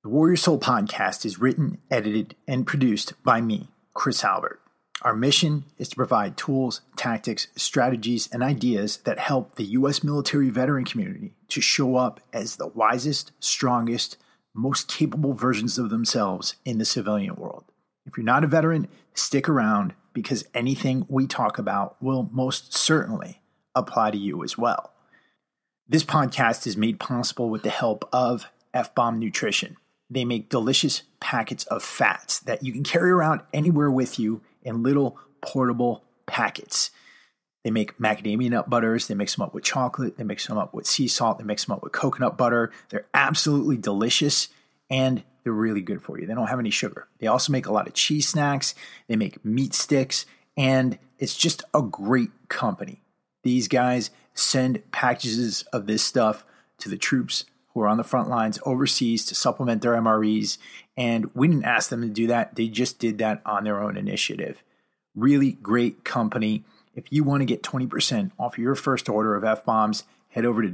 The Warrior Soul podcast is written, edited, and produced by me, Chris Albert. Our mission is to provide tools, tactics, strategies, and ideas that help the U.S. military veteran community to show up as the wisest, strongest, most capable versions of themselves in the civilian world. If you're not a veteran, stick around because anything we talk about will most certainly apply to you as well. This podcast is made possible with the help of F-Bomb Nutrition. They make delicious packets of fats that you can carry around anywhere with you in little portable packets. They make macadamia nut butters. They mix them up with chocolate. They mix them up with sea salt. They mix them up with coconut butter. They're absolutely delicious and they're really good for you. They don't have any sugar. They also make a lot of cheese snacks. They make meat sticks, and it's just a great company. These guys send packages of this stuff to the troops who are on the front lines overseas to supplement their MREs, and we didn't ask them to do that. They just did that on their own initiative. Really great company. If you want to get 20% off your first order of F-Bombs, head over to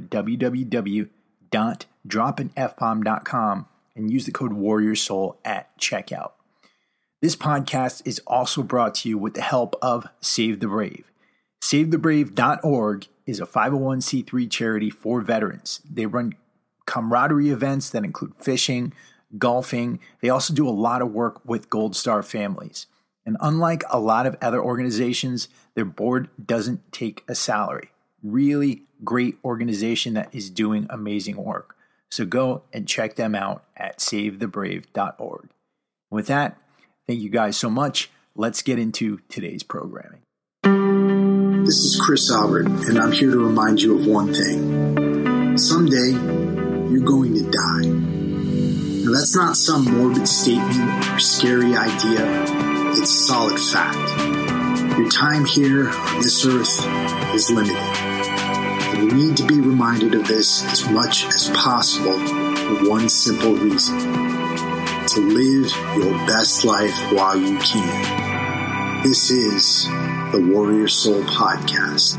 www.dropinfbomb.com and use the code WarriorSoul at checkout. This podcast is also brought to you with the help of Save the Brave. SaveTheBrave.org is a 501c3 charity for veterans. They run camaraderie events that include fishing, golfing. They also do a lot of work with Gold Star families. And unlike a lot of other organizations, their board doesn't take a salary. Really great organization that is doing amazing work. So go and check them out at SaveTheBrave.org. With that, thank you guys so much. Let's get into today's programming. This is Chris Albert, and I'm here to remind you of one thing. Someday, you're going to die. Now, that's not some morbid statement or scary idea. It's solid fact. Your time here on this earth is limited. And you need to be reminded of this as much as possible for one simple reason. To live your best life while you can. This is the Warrior Soul Podcast.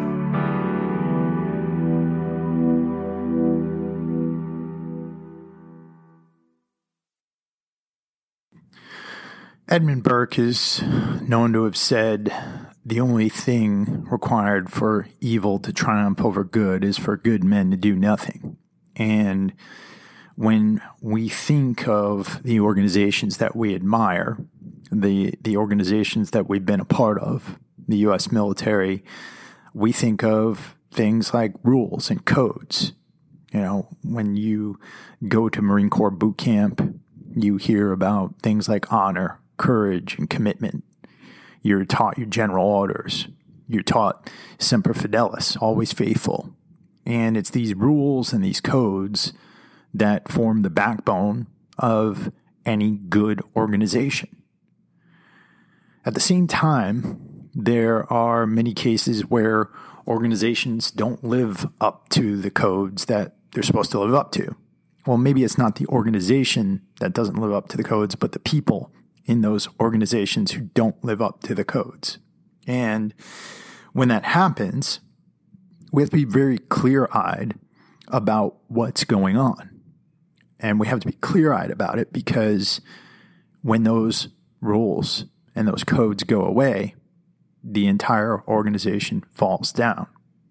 Edmund Burke is known to have said, the only thing required for evil to triumph over good is for good men to do nothing. And when we think of the organizations that we admire, the organizations that we've been a part of, the U.S. military, we think of things like rules and codes. You know, when you go to Marine Corps boot camp, you hear about things like honor, courage, and commitment. You're taught your general orders. You're taught semper fidelis, always faithful. And it's these rules and these codes that form the backbone of any good organization. At the same time, there are many cases where organizations don't live up to the codes that they're supposed to live up to. Well, maybe it's not the organization that doesn't live up to the codes, but the people in those organizations who don't live up to the codes. And when that happens, we have to be very clear-eyed about what's going on. And we have to be clear-eyed about it because when those rules and those codes go away, the entire organization falls down.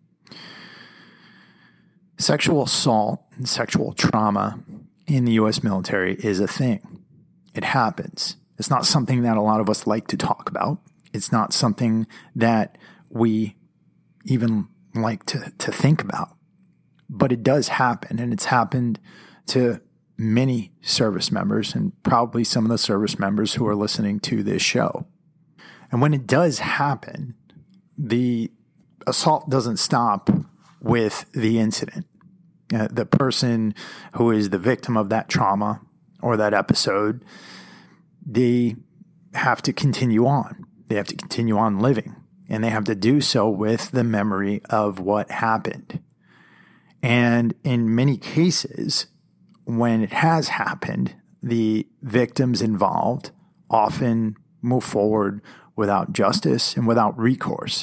Sexual assault and sexual trauma in the U.S. military is a thing. It happens. It's not something that a lot of us like to talk about. It's not something that we even like to think about. But it does happen, and it's happened to many service members and probably some of the service members who are listening to this show. And when it does happen, the assault doesn't stop with the incident. The person who is the victim of that trauma or that episode, they have to continue on. They have to continue on living, and they have to do so with the memory of what happened. And in many cases, when it has happened, the victims involved often move forward without justice and without recourse.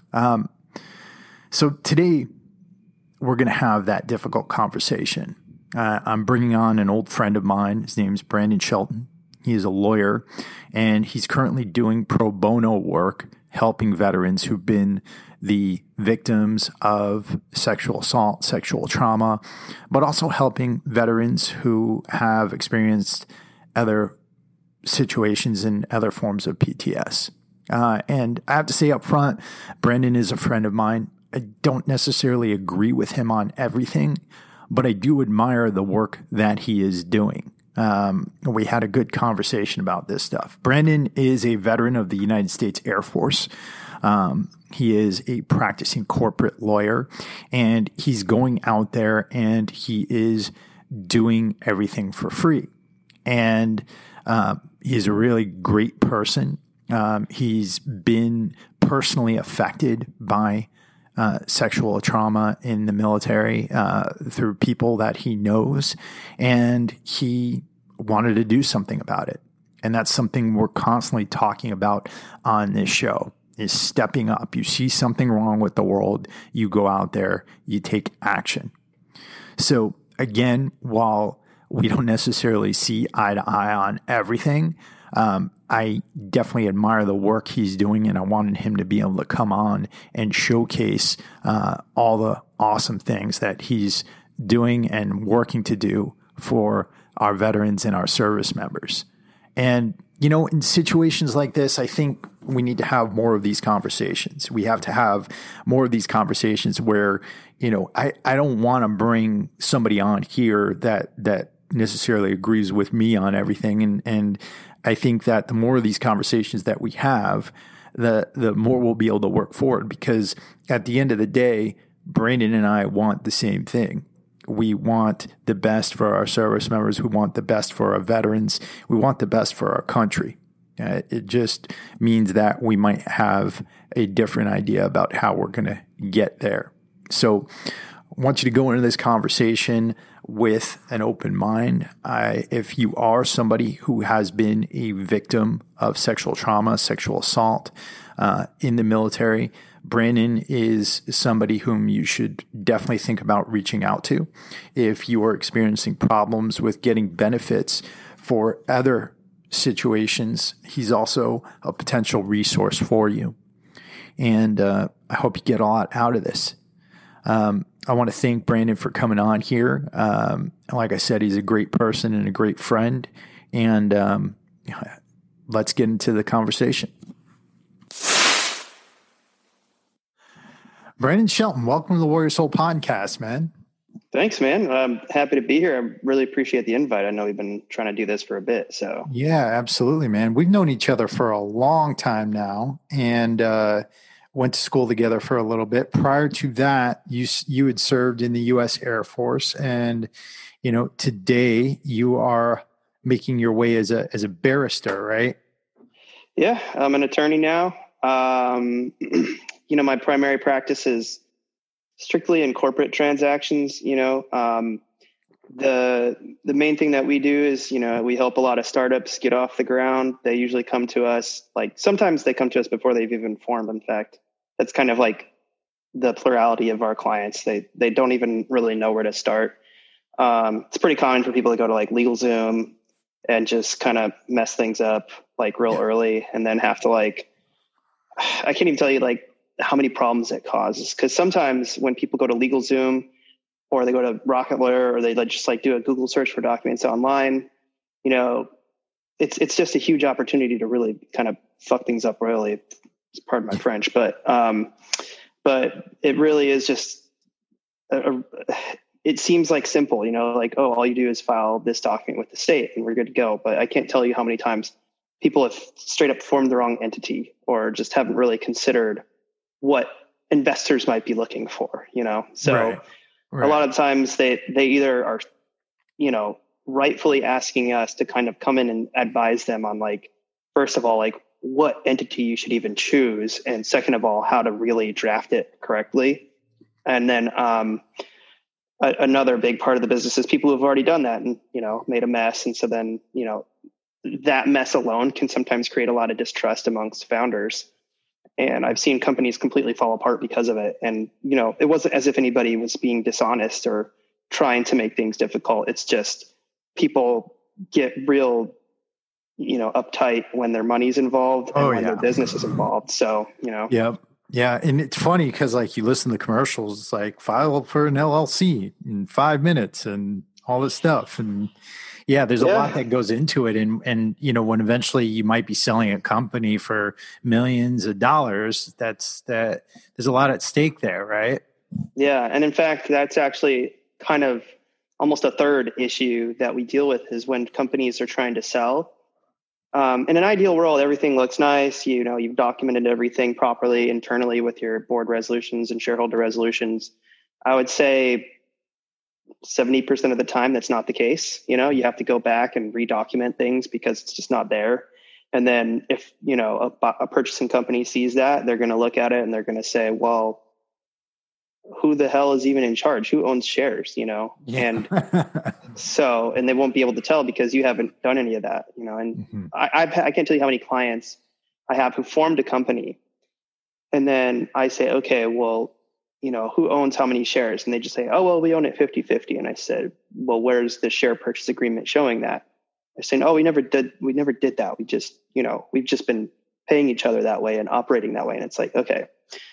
So today, we're going to have that difficult conversation. I'm bringing on an old friend of mine. His name's Brandon Shelton. He is a lawyer, and he's currently doing pro bono work helping veterans who've been the victims of sexual assault, sexual trauma, but also helping veterans who have experienced other situations and other forms of PTS. And I have to say up front, Brandon is a friend of mine. I don't necessarily agree with him on everything, but I do admire the work that he is doing. We had a good conversation about this stuff. Brandon is a veteran of the United States Air Force. He is a practicing corporate lawyer, and he's going out there and he is doing everything for free. And he's a really great person. He's been personally affected by sexual trauma in the military through people that he knows, and he wanted to do something about it. And that's something we're constantly talking about on this show, is stepping up. You see something wrong with the world, you go out there, you take action. So again, while we don't necessarily see eye to eye on everything, I definitely admire the work he's doing, and I wanted him to be able to come on and showcase all the awesome things that he's doing and working to do for our veterans and our service members. And, you know, in situations like this, I think we need to have more of these conversations. We have to have more of these conversations where, you know, I don't want to bring somebody on here that necessarily agrees with me on everything. And I think that the more of these conversations that we have, the more we'll be able to work forward, because at the end of the day, Brandon and I want the same thing. We want the best for our service members. We want the best for our veterans. We want the best for our country. It just means that we might have a different idea about how we're going to get there. So I want you to go into this conversation with an open mind. If you are somebody who has been a victim of sexual trauma, sexual assault in the military, Brandon is somebody whom you should definitely think about reaching out to. If you are experiencing problems with getting benefits for other situations, he's also a potential resource for you. And I hope you get a lot out of this. I want to thank Brandon for coming on here. Like I said, he's a great person and a great friend. And let's get into the conversation. Brandon Shelton, welcome to the Warrior Soul podcast, man. Thanks, man. I'm happy to be here. I really appreciate the invite. I know we've been trying to do this for a bit. So yeah, absolutely, man. We've known each other for a long time now, and went to school together for a little bit. Prior to that, you had served in the U.S. Air Force, and you know today you are making your way as a barrister, right? Yeah, I'm an attorney now. You know, my primary practice is strictly in corporate transactions. You know, the main thing that we do is, you know, we help a lot of startups get off the ground. They usually come to us, like sometimes they come to us before they've even formed. In fact, that's kind of like the plurality of our clients. They don't even really know where to start. It's pretty common for people to go to like LegalZoom and just kind of mess things up like real early, and then have to like, I can't even tell you like how many problems it causes. Cause sometimes when people go to LegalZoom or they go to Rocket Lawyer or they just like do a Google search for documents online, you know, it's just a huge opportunity to really kind of fuck things up royally. Pardon my French, but it really is just, it seems like simple, you know, like, oh, all you do is file this document with the state and we're good to go. But I can't tell you how many times people have straight up formed the wrong entity or just haven't really considered what investors might be looking for, you know? So right. A lot of times they either are, you know, rightfully asking us to kind of come in and advise them on like, first of all, like what entity you should even choose. And second of all, how to really draft it correctly. And then another big part of the business is people who've already done that and, you know, made a mess. And so then, you know, that mess alone can sometimes create a lot of distrust amongst founders. And I've seen companies completely fall apart because of it. And, you know, it wasn't as if anybody was being dishonest or trying to make things difficult. It's just people get real, uptight when their money's involved and when their business is involved. So, Yep. Yeah. And it's funny because like you listen to the commercials, it's like file for an LLC in 5 minutes and all this stuff. And there's a lot that goes into it. And, when eventually you might be selling a company for millions of dollars, there's a lot at stake there, right? Yeah. And in fact, that's actually kind of almost a third issue that we deal with is when companies are trying to sell. In an ideal world, everything looks nice. You've documented everything properly internally with your board resolutions and shareholder resolutions. I would say 70% of the time, that's not the case. You have to go back and redocument things because it's just not there. And then if, a purchasing company sees that, they're going to look at it and they're going to say, well, who the hell is even in charge? Who owns shares, And so, and they won't be able to tell because you haven't done any of that, and I can't tell you how many clients I have who formed a company. And then I say, okay, well, who owns how many shares? And they just say, oh, well, we own it 50-50. And I said, well, where's the share purchase agreement showing that? They're saying, oh, we never did that. We just, we've just been paying each other that way and operating that way. And it's like, okay,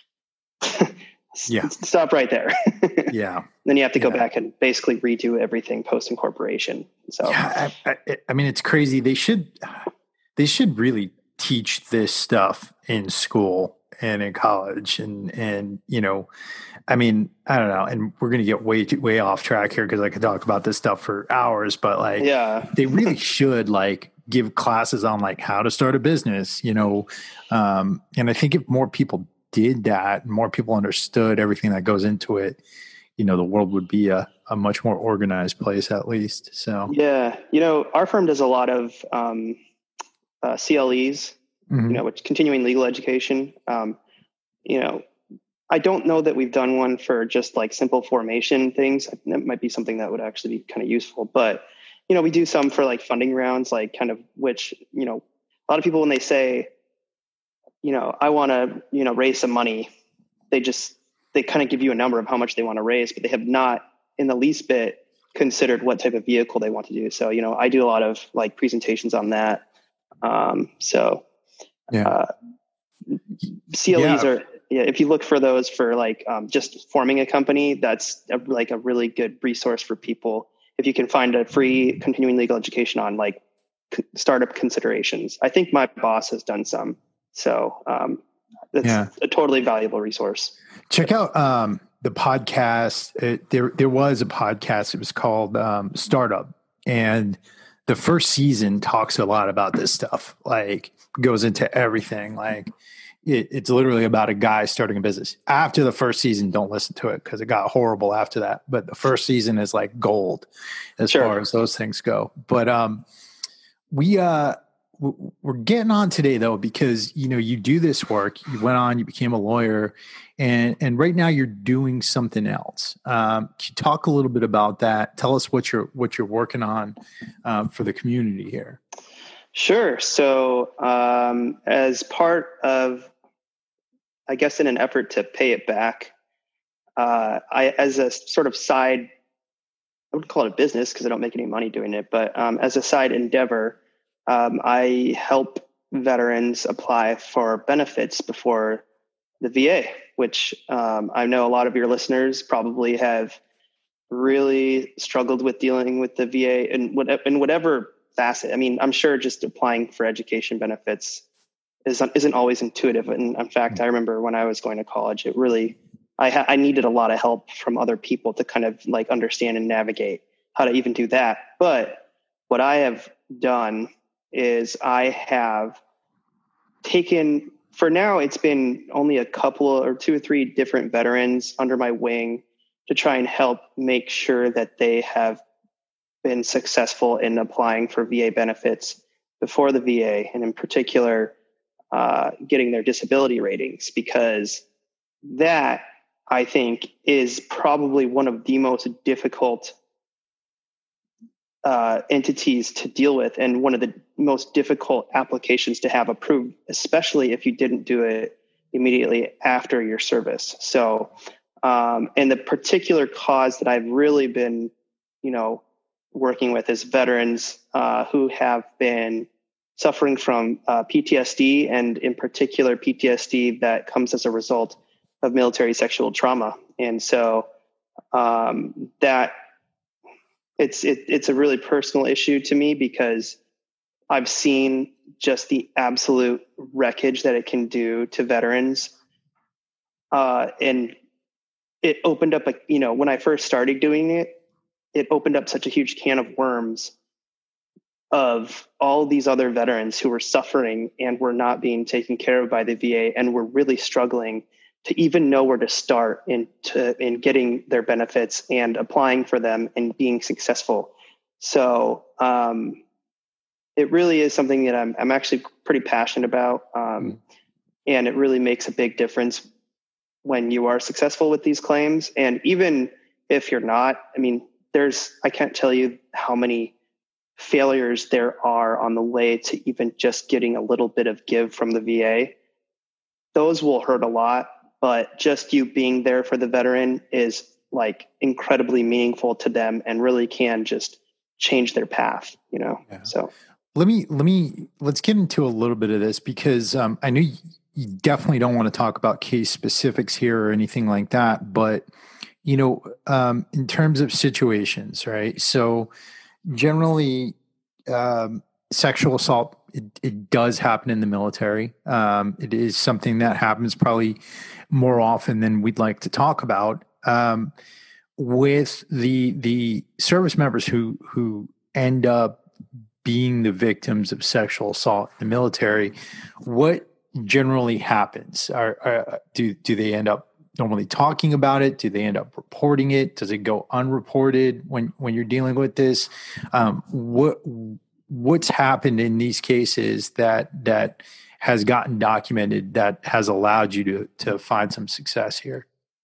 stop right there. Then you have to go back and basically redo everything post incorporation. So, I mean, it's crazy. They should really teach this stuff in school and in college and I mean, I don't know. And we're going to get way off track here because I could talk about this stuff for hours, but they really should give classes on how to start a business, and I think if more people did that, more people understood everything that goes into it, the world would be a much more organized place at least. So, our firm does a lot of CLEs, which continuing legal education. I don't know that we've done one for just simple formation things. That might be something that would actually be kind of useful, but we do some for funding rounds, which, a lot of people, when they say, I want to, raise some money, they kind of give you a number of how much they want to raise, but they have not in the least bit considered what type of vehicle they want to do. So, I do a lot of presentations on that. CLEs are, if you look for those for just forming a company, that's a really good resource for people. If you can find a free continuing legal education on startup considerations, I think my boss has done some. So that's a totally valuable resource. Check out the podcast. There was a podcast. It was called Startup, and the first season talks a lot about this stuff. Goes into everything. It's literally about a guy starting a business. After the first season, don't listen to it because it got horrible after that. But the first season is gold as far as those things go. But we're getting on today though, because, you do this work, you went on, you became a lawyer and right now you're doing something else. Can you talk a little bit about that? Tell us what you're working on for the community here. Sure. So as part of, I guess, in an effort to pay it back, I, as a sort of side, I wouldn't call it a business because I don't make any money doing it, but as a side endeavor, I help veterans apply for benefits before the VA, which I know a lot of your listeners probably have really struggled with dealing with the VA in whatever facet. I mean, I'm sure just applying for education benefits isn't always intuitive. And in fact, I remember when I was going to college, it really, I needed a lot of help from other people to kind of understand and navigate how to even do that. But what I have done is I have taken, for now, it's been only a couple or 2 or 3 different veterans under my wing to try and help make sure that they have been successful in applying for VA benefits before the VA, and in particular, getting their disability ratings, because that, I think, is probably one of the most difficult entities to deal with, and one of the most difficult applications to have approved, especially if you didn't do it immediately after your service. So And the particular cause that I've really been, working with is veterans who have been suffering from PTSD, and in particular PTSD that comes as a result of military sexual trauma. And so that it's a really personal issue to me, because I've seen just the absolute wreckage that it can do to veterans. And it opened up, when I first started doing it, it opened up such a huge can of worms of all these other veterans who were suffering and were not being taken care of by the VA, and were really struggling to even know where to start in getting their benefits and applying for them and being successful. So it really is something that I'm actually pretty passionate about. And it really makes a big difference when you are successful with these claims. And even if you're not, I can't tell you how many failures there are on the way to even just getting a little bit of give from the VA. Those will hurt a lot, but just you being there for the veteran is incredibly meaningful to them and really can just change their path, Yeah. So let's get into a little bit of this, because I know you definitely don't want to talk about case specifics here or anything like that, but in terms of situations, right? So generally, sexual assault, it does happen in the military. It is something that happens probably more often than we'd like to talk about. With the service members who end up being the victims of sexual assault in the military, what generally happens? Do they end up normally talking about it? Do they end up reporting it? Does it go unreported when you're dealing with this? What's happened in these cases that has gotten documented that has allowed you to find some success here?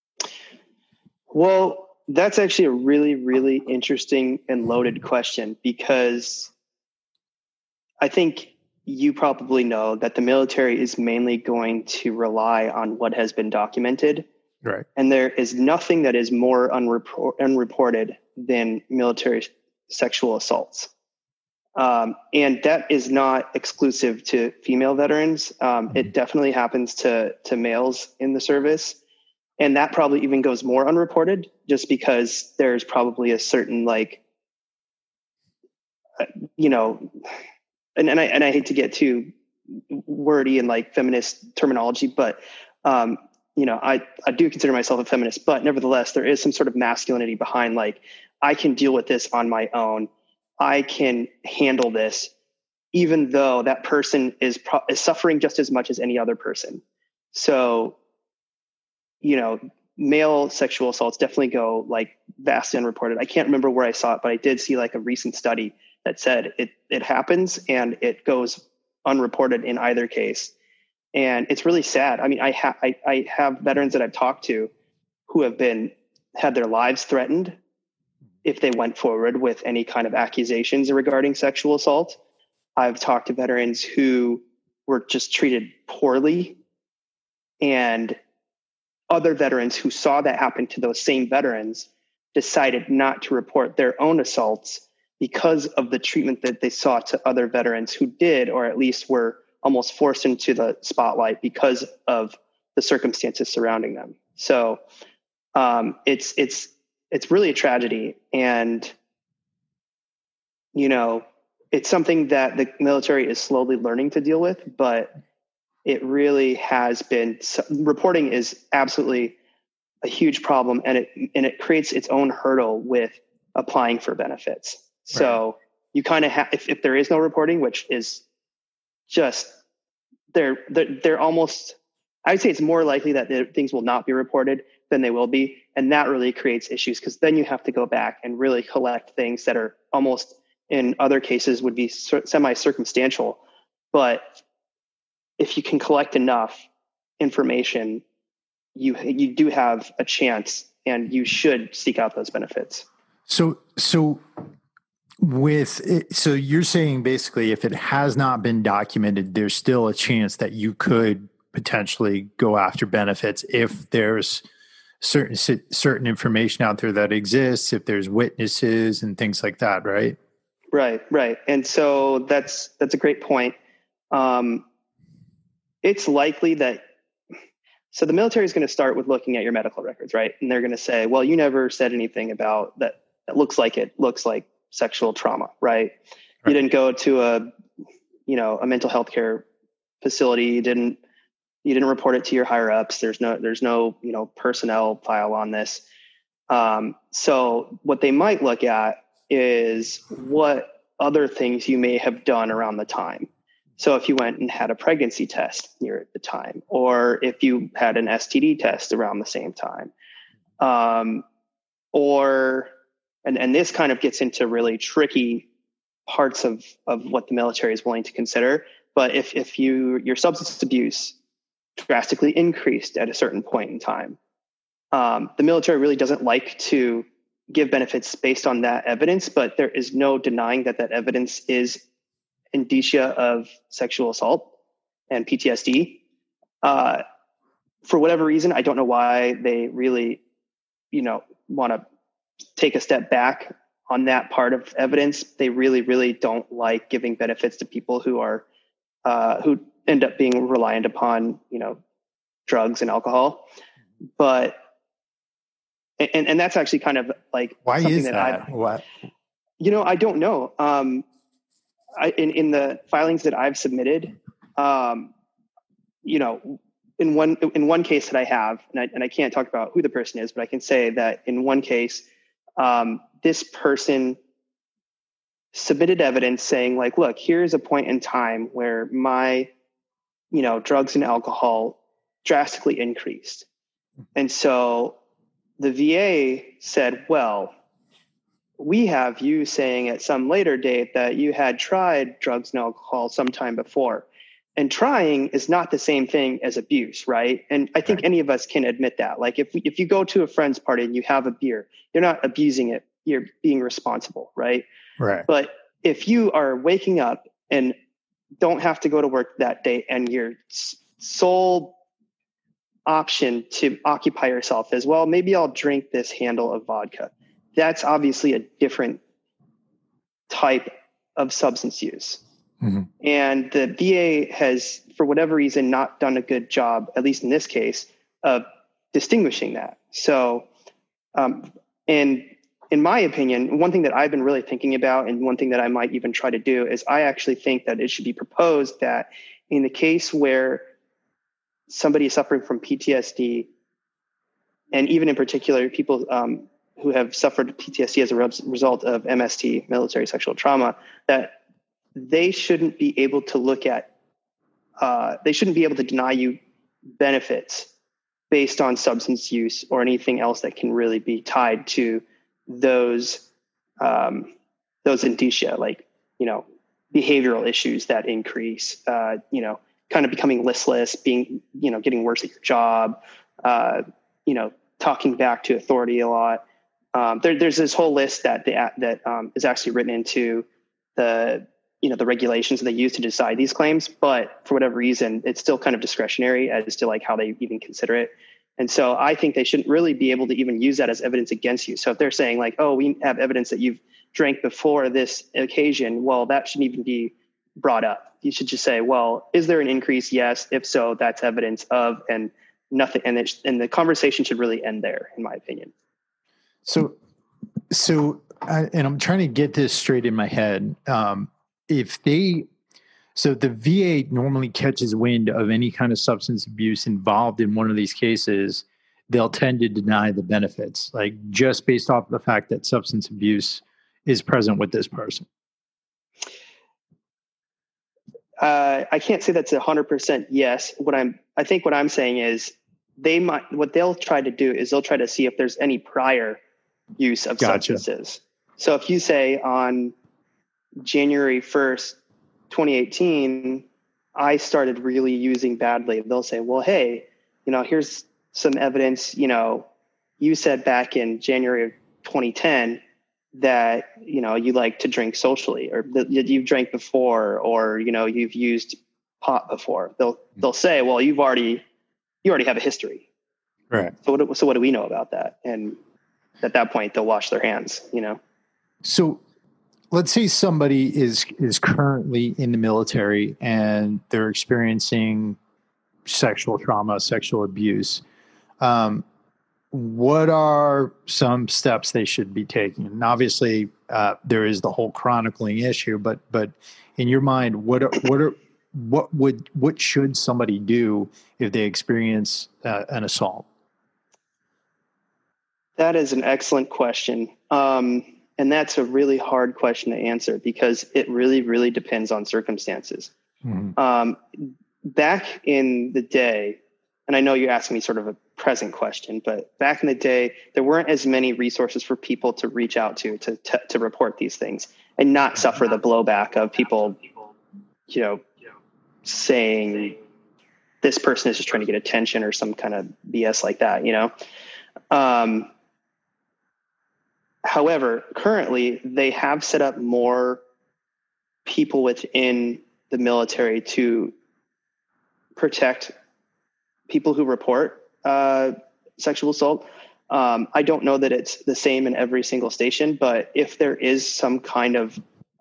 Well, that's actually a really, really interesting and loaded question, because I think you probably know that the military is mainly going to rely on what has been documented. Right. And there is nothing that is more unreported than military sexual assaults. And that is not exclusive to female veterans. It definitely happens to males in the service. And that probably even goes more unreported, just because there's probably a certain and I hate to get too wordy and feminist terminology, but I do consider myself a feminist, but nevertheless, there is some sort of masculinity behind I can deal with this on my own. I can handle this, even though that person is suffering just as much as any other person. So, male sexual assaults definitely go vastly unreported. I can't remember where I saw it, but I did see a recent study that said it happens and it goes unreported in either case. And it's really sad. I have veterans that I've talked to who have had their lives threatened if they went forward with any kind of accusations regarding sexual assault. I've talked to veterans who were just treated poorly, and other veterans who saw that happen to those same veterans decided not to report their own assaults because of the treatment that they saw to other veterans who did, or at least were almost forced into the spotlight because of the circumstances surrounding them. So it's really a tragedy. And, it's something that the military is slowly learning to deal with, but it really has been, reporting is absolutely a huge problem, and it creates its own hurdle with applying for benefits. Right. So you kind of have, if there is no reporting, which is just, they're almost, I'd say it's more likely that things will not be reported than they will be. And that really creates issues, because then you have to go back and really collect things that are almost, in other cases, would be semi-circumstantial. But if you can collect enough information, you do have a chance, and you should seek out those benefits. So you're saying basically, if it has not been documented, there's still a chance that you could potentially go after benefits if there's certain information out there that exists, if there's witnesses and things like that, right? Right. And so that's a great point. It's likely that, so the military is going to start with looking at your medical records, right? And they're going to say, well, you never said anything about that. It looks like sexual trauma, right? You didn't go to a mental health care facility. You didn't report it to your higher ups. There's no personnel file on this. So what they might look at is what other things you may have done around the time. So if you went and had a pregnancy test near the time, or if you had an STD test around the same time, and this kind of gets into really tricky parts of what the military is willing to consider. But if your substance abuse drastically increased at a certain point in time, the military really doesn't like to give benefits based on that evidence, but there is no denying that evidence is indicia of sexual assault and PTSD. For whatever reason, I don't know why they really, want to take a step back on that part of evidence. They really, really don't like giving benefits to people who are, who end up being reliant upon, drugs and alcohol. But, and that's actually kind of like, why is that? What? I don't know. In the filings that I've submitted, in one case that I have, and I can't talk about who the person is, but I can say that in one case, this person submitted evidence saying like, look, here's a point in time where my, drugs and alcohol drastically increased. And so the VA said, well, we have you saying at some later date that you had tried drugs and alcohol sometime before. And trying is not the same thing as abuse, right? And I think any of us can admit that. Like if you go to a friend's party and you have a beer, you're not abusing it. You're being responsible, right? Right. But if you are waking up and don't have to go to work that day and your sole option to occupy yourself is, well, maybe I'll drink this handle of vodka. That's obviously a different type of substance use. Mm-hmm. And the VA has, for whatever reason, not done a good job, at least in this case, of distinguishing that. So, and in my opinion, one thing that I've been really thinking about, and one thing that I might even try to do, is I actually think that it should be proposed that in the case where somebody is suffering from PTSD, and even in particular, people who have suffered PTSD as a result of MST, military sexual trauma, that they shouldn't be able to they shouldn't be able to deny you benefits based on substance use or anything else that can really be tied to those indicia, like, behavioral issues that increase, kind of becoming listless, being, getting worse at your job, talking back to authority a lot. There's this whole list that is actually written into the regulations that they use to decide these claims, but for whatever reason, it's still kind of discretionary as to like how they even consider it. And so I think they shouldn't really be able to even use that as evidence against you. So if they're saying like, oh, we have evidence that you've drank before this occasion, well, that shouldn't even be brought up. You should just say, well, is there an increase? Yes. If so, that's evidence of, and nothing. And the conversation should really end there, in my opinion. So I'm trying to get this straight in my head. So the VA normally catches wind of any kind of substance abuse involved in one of these cases, they'll tend to deny the benefits, like just based off the fact that substance abuse is present with this person. I can't say that's 100% yes. I think what I'm saying is what they'll try to do is they'll try to see if there's any prior use of substances. So if you say on January 1st, 2018, I started really using badly, they'll say, well, hey, here's some evidence, you said back in January of 2010 that, you like to drink socially, or that you've drank before, or, you've used pot before. They'll say, well, you already have a history. Right. So what do we know about that? And at that point, they'll wash their hands, So let's say somebody is currently in the military and they're experiencing sexual trauma, sexual abuse. What are some steps they should be taking? And obviously, there is the whole chronicling issue, but in your mind, what should somebody do if they experience an assault? That is an excellent question. And that's a really hard question to answer because it really, really depends on circumstances. Mm-hmm. Back in the day, and I know you're asking me sort of a present question, but back in the day, there weren't as many resources for people to reach out to report these things and not suffer the blowback of people, saying this person is just trying to get attention or some kind of BS like that, However, currently they have set up more people within the military to protect people who report sexual assault. I don't know that it's the same in every single station, but if there is some kind of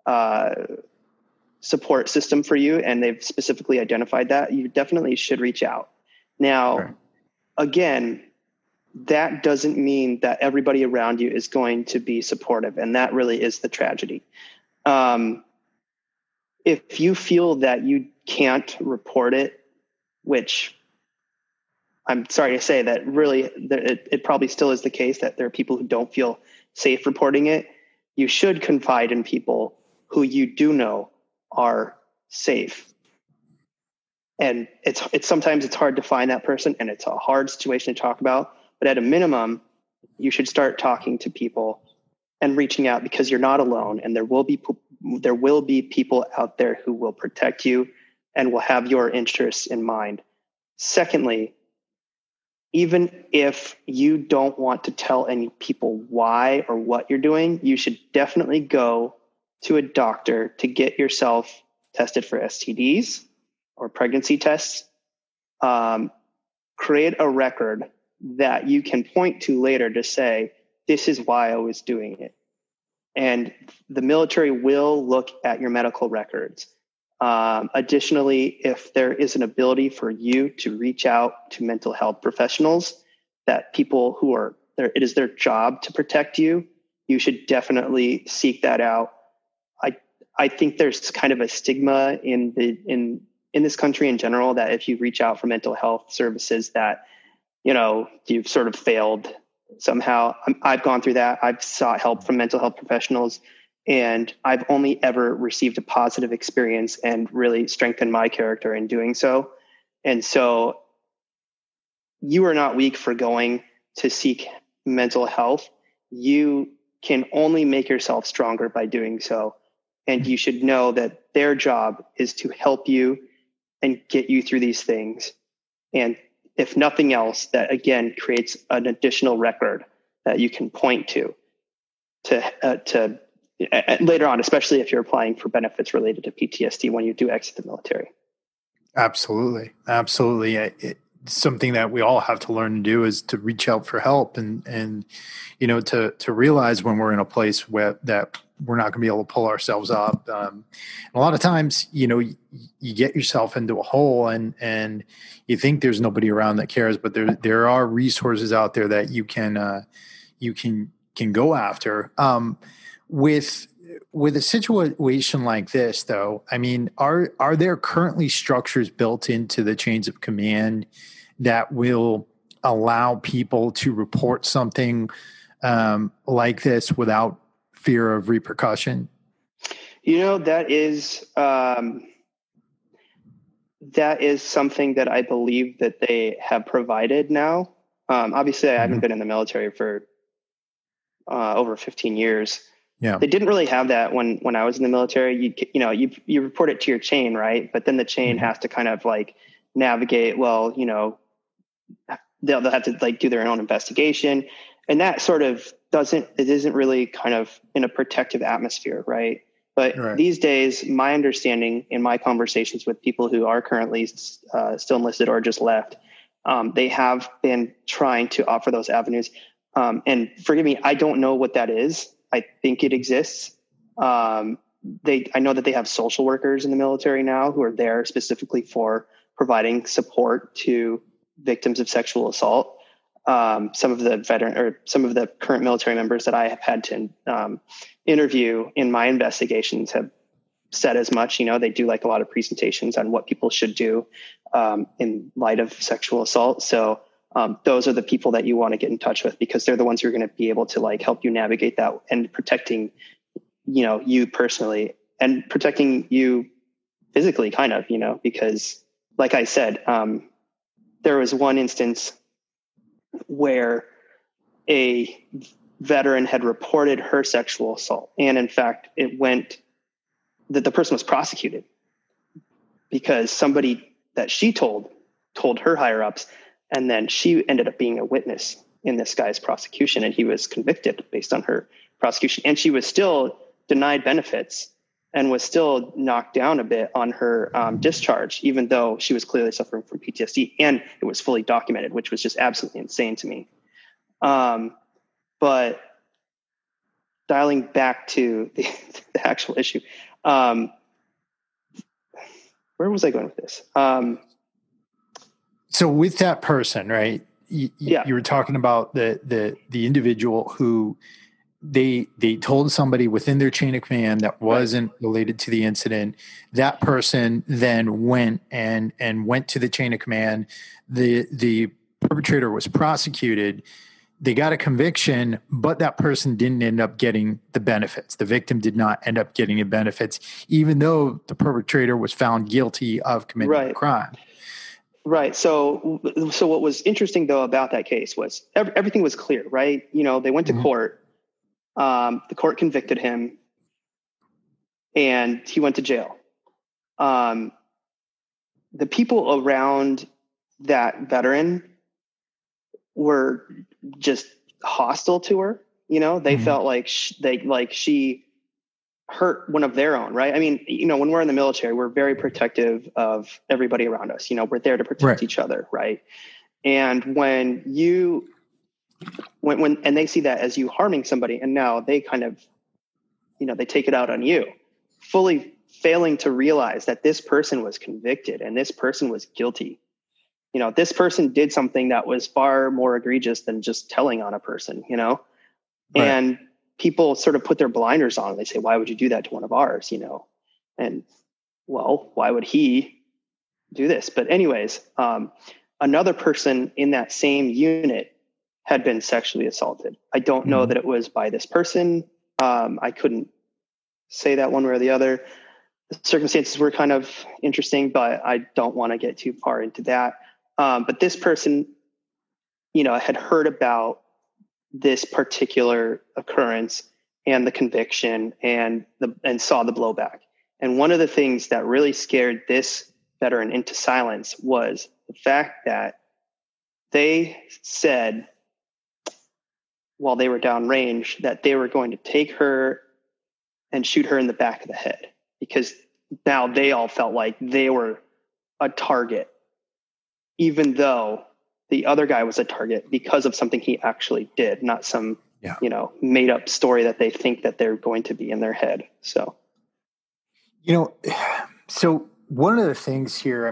support system for you and they've specifically identified that, you definitely should reach out. Now, right. Again, that doesn't mean that everybody around you is going to be supportive. And that really is the tragedy. If you feel that you can't report it, which I'm sorry to say that really it probably still is the case that there are people who don't feel safe reporting it, you should confide in people who you do know are safe. And it's sometimes it's hard to find that person and it's a hard situation to talk about. But at a minimum, you should start talking to people and reaching out because you're not alone. And there will be people out there who will protect you and will have your interests in mind. Secondly, even if you don't want to tell any people why or what you're doing, you should definitely go to a doctor to get yourself tested for STDs or pregnancy tests. Create a record that you can point to later to say, this is why I was doing it. And the military will look at your medical records. Additionally, if there is an ability for you to reach out to mental health professionals, that people who are there, it is their job to protect you, you should definitely seek that out. I think there's kind of a stigma in this country in general that if you reach out for mental health services that you've sort of failed somehow. I've gone through that. I've sought help from mental health professionals, and I've only ever received a positive experience and really strengthened my character in doing so. And so you are not weak for going to seek mental health. You can only make yourself stronger by doing so. And you should know that their job is to help you and get you through these things. And if nothing else, that again creates an additional record that you can point to later on, especially if you're applying for benefits related to PTSD when you do exit the military. Absolutely. It's something that we all have to learn to do is to reach out for help and to realize when we're in a place where that we're not going to be able to pull ourselves up. A lot of times, you get yourself into a hole and you think there's nobody around that cares, but there are resources out there that you can go after. With a situation like this, though, I mean, are there currently structures built into the chains of command that will allow people to report something like this without fear of repercussion? That is something that I believe that they have provided now. Obviously, I haven't been in the military for over 15 years. Yeah, they didn't really have that when I was in the military. You report it to your chain, right? But then the chain has to kind of like navigate. Well, they'll have to like do their own investigation, and that sort of isn't really kind of in a protective atmosphere, right? But right. These days, my understanding in my conversations with people who are currently still enlisted or just left, They have been trying to offer those avenues. And forgive me, I don't know what that is. I think it exists. I know that they have social workers in the military now who are there specifically for providing support to victims of sexual assault. Some of the current military members that I have had to interview in my investigations have said as much. They do like a lot of presentations on what people should do in light of sexual assault. So those are the people that you want to get in touch with, because they're the ones who are going to be able to like help you navigate that and protecting, you personally and protecting you physically, kind of, because like I said, there was one instance where a veteran had reported her sexual assault. And in fact, it went that the person was prosecuted because somebody that she told her higher ups. And then she ended up being a witness in this guy's prosecution, and he was convicted based on her prosecution. And she was still denied benefits and was still knocked down a bit on her discharge, even though she was clearly suffering from PTSD, and it was fully documented, which was just absolutely insane to me. But dialing back to the actual issue, where was I going with this? So with that person, right? You were talking about the individual who they told somebody within their chain of command that wasn't related to the incident. That person then went to the chain of command. The perpetrator was prosecuted. They got a conviction, but that person didn't end up getting the benefits. The victim did not end up getting the benefits, even though the perpetrator was found guilty of committing a crime. Right. So what was interesting though about that case was everything was clear, right? They went to court. The court convicted him, and he went to jail. The people around that veteran were just hostile to her. They felt like she hurt one of their own, right? I mean, when we're in the military, we're very protective of everybody around us. We're there to protect each other, right? And when they see that as you harming somebody, and now they kind of, they take it out on you, fully failing to realize that this person was convicted and this person was guilty. This person did something that was far more egregious than just telling on a person, and people sort of put their blinders on. They say, why would you do that to one of ours? And well, why would he do this? But anyways, another person in that same unit had been sexually assaulted. I don't know that it was by this person. I couldn't say that one way or the other. The circumstances were kind of interesting, but I don't want to get too far into that. But this person, had heard about this particular occurrence and the conviction and saw the blowback. And one of the things that really scared this veteran into silence was the fact that they said, while they were downrange, that they were going to take her and shoot her in the back of the head, because now they all felt like they were a target, even though the other guy was a target because of something he actually did, not some, made up story that they think that they're going to be in their head. So, so one of the things here,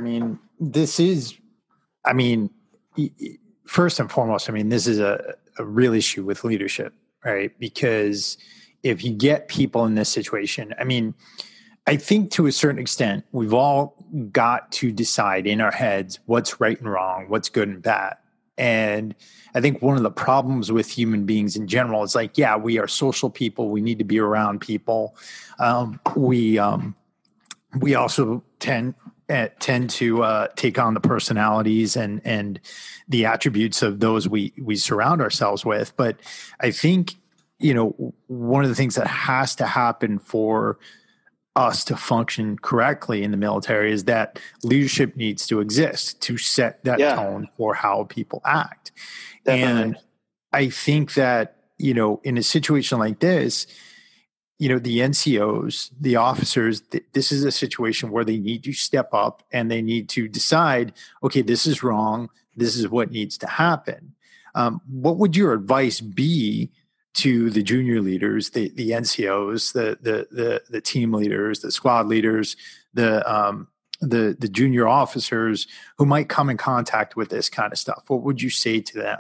first and foremost, this is a real issue with leadership, right? Because if you get people in this situation, I think to a certain extent, we've all got to decide in our heads what's right and wrong, what's good and bad. And I think one of the problems with human beings in general is we are social people. We need to be around people. We also tend to take on the personalities and the attributes of those we surround ourselves with. But I think, one of the things that has to happen for us to function correctly in the military is that leadership needs to exist to set that tone for how people act. Definitely. And I think that, in a situation like this, the NCOs, the officers, this is a situation where they need to step up and they need to decide, okay, this is wrong. this is what needs to happen. What would your advice be to the junior leaders, the NCOs, the team leaders, the squad leaders, the junior officers who might come in contact with this kind of stuff? What would you say to them?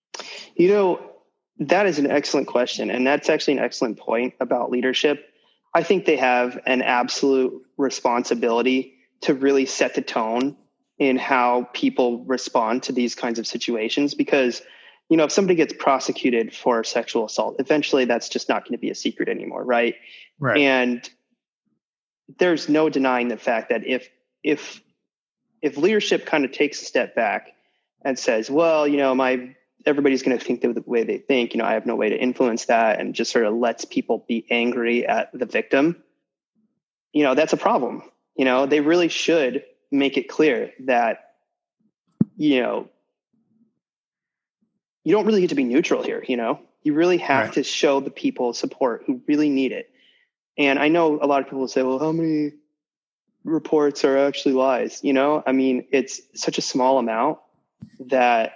That is an excellent question. And that's actually an excellent point about leadership. I think they have an absolute responsibility to really set the tone in how people respond to these kinds of situations. Because, if somebody gets prosecuted for sexual assault, eventually that's just not going to be a secret anymore. Right. Right. And there's no denying the fact that if leadership kind of takes a step back and says, well, everybody's going to think the way they think, I have no way to influence that, and just sort of lets people be angry at the victim, that's a problem. They really should make it clear that, you don't really get to be neutral here. You really have to show the people support who really need it. And I know a lot of people will say, well, how many reports are actually lies? It's such a small amount that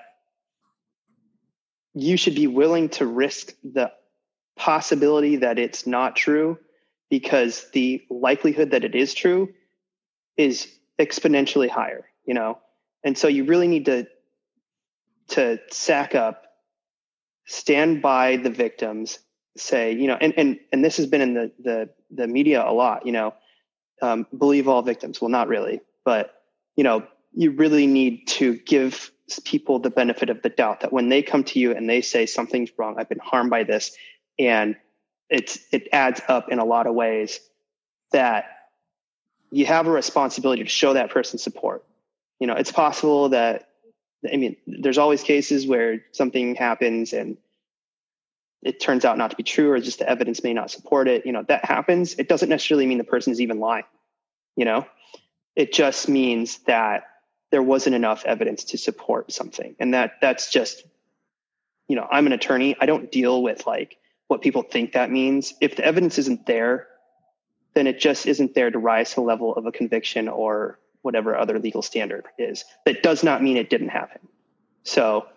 you should be willing to risk the possibility that it's not true, because the likelihood that it is true is exponentially higher, And so you really need to sack up, stand by the victims, say, and this has been in the media a lot, believe all victims. Well, not really, but, you really need to give people the benefit of the doubt that when they come to you and they say something's wrong, I've been harmed by this, and it adds up in a lot of ways, that you have a responsibility to show that person support. It's possible that, there's always cases where something happens and it turns out not to be true, or just the evidence may not support it. That happens. It doesn't necessarily mean the person is even lying. It just means that there wasn't enough evidence to support something. And that's just, I'm an attorney. I don't deal with what people think that means. If the evidence isn't there, then it just isn't there to rise to the level of a conviction or whatever other legal standard is. That does not mean it didn't happen. So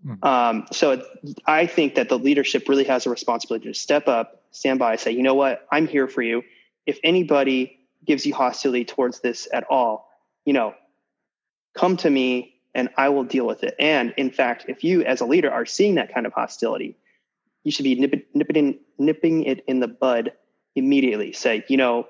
I think that the leadership really has a responsibility to step up, stand by, say, you know what, I'm here for you. If anybody gives you hostility towards this at all, come to me and I will deal with it. And in fact, if you as a leader are seeing that kind of hostility, you should be nipping it in the bud immediately. Say,